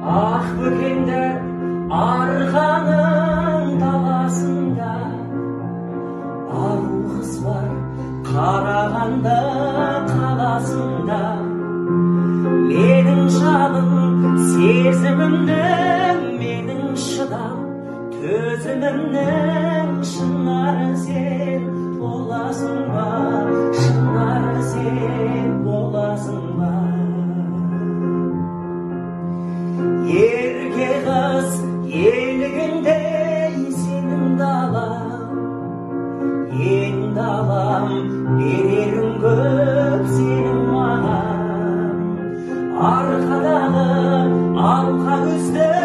ақ бөкенді арқаның даласында ару қыз бар Қарағанды қаласында. Менің жаным сезімімнің, менің шыдам төзімімнің шынары сен боласың ба, шынары сен боласың ба. Ерке қыз елігіндей сенің далам, ең далам берерің көп сенің маған. Арқадағы алқа көзді